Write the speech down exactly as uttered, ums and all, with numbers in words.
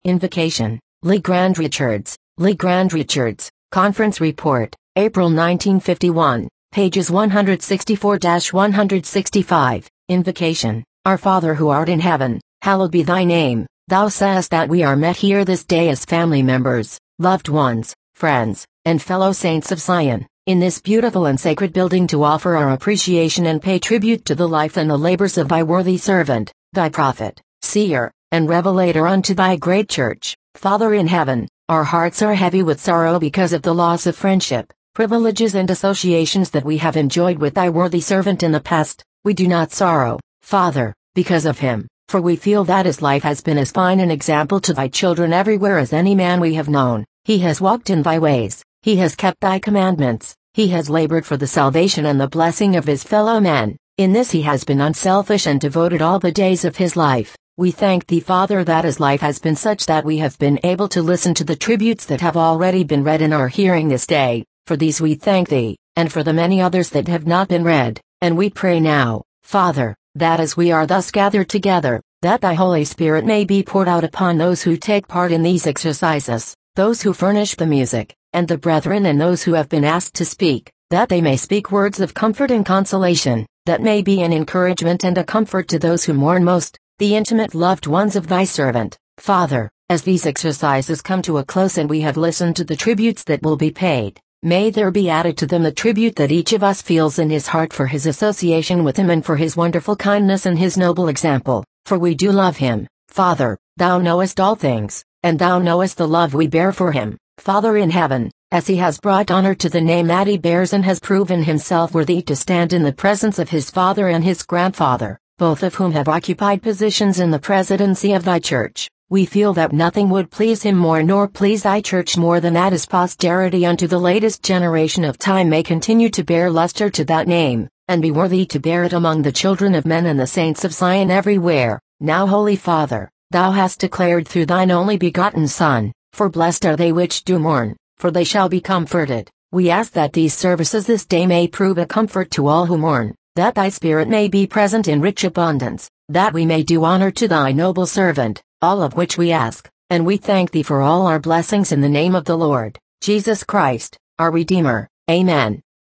Invocation. Legrand Richards, Legrand Richards, Conference Report, April nineteen fifty-one, pages one sixty-four to one sixty-five. Invocation. Our Father who art in heaven, hallowed be thy name. Thou sayest that we are met here this day as family members, loved ones, friends, and fellow saints of Zion, in this beautiful and sacred building to offer our appreciation and pay tribute to the life and the labors of thy worthy servant, thy prophet, seer, and revelator unto thy great church. Father in heaven, our hearts are heavy with sorrow because of the loss of friendship, privileges and associations that we have enjoyed with thy worthy servant in the past. We do not sorrow, Father, because of him, for we feel that his life has been as fine an example to thy children everywhere as any man we have known. He has walked in thy ways, he has kept thy commandments, he has labored for the salvation and the blessing of his fellow men. In this he has been unselfish and devoted all the days of his life. We thank thee, Father, that his life has been such that we have been able to listen to the tributes that have already been read in our hearing this day. For these we thank thee, and for the many others that have not been read. And we pray now, Father, that as we are thus gathered together, that thy Holy Spirit may be poured out upon those who take part in these exercises, those who furnish the music, and the brethren and those who have been asked to speak, that they may speak words of comfort and consolation, that may be an encouragement and a comfort to those who mourn most, the intimate loved ones of thy servant. Father, as these exercises come to a close and we have listened to the tributes that will be paid, may there be added to them the tribute that each of us feels in his heart for his association with him and for his wonderful kindness and his noble example, for we do love him. Father, thou knowest all things, and thou knowest the love we bear for him. Father in heaven, as he has brought honor to the name that he bears and has proven himself worthy to stand in the presence of his father and his grandfather, both of whom have occupied positions in the presidency of thy church, we feel that nothing would please him more nor please thy church more than that his posterity unto the latest generation of time may continue to bear luster to that name, and be worthy to bear it among the children of men and the saints of Zion everywhere. Now, Holy Father, thou hast declared through thine only begotten Son, for blessed are they which do mourn, for they shall be comforted. We ask that these services this day may prove a comfort to all who mourn, that thy Spirit may be present in rich abundance, that we may do honor to thy noble servant, all of which we ask, and we thank thee for all our blessings in the name of the Lord Jesus Christ, our Redeemer. Amen.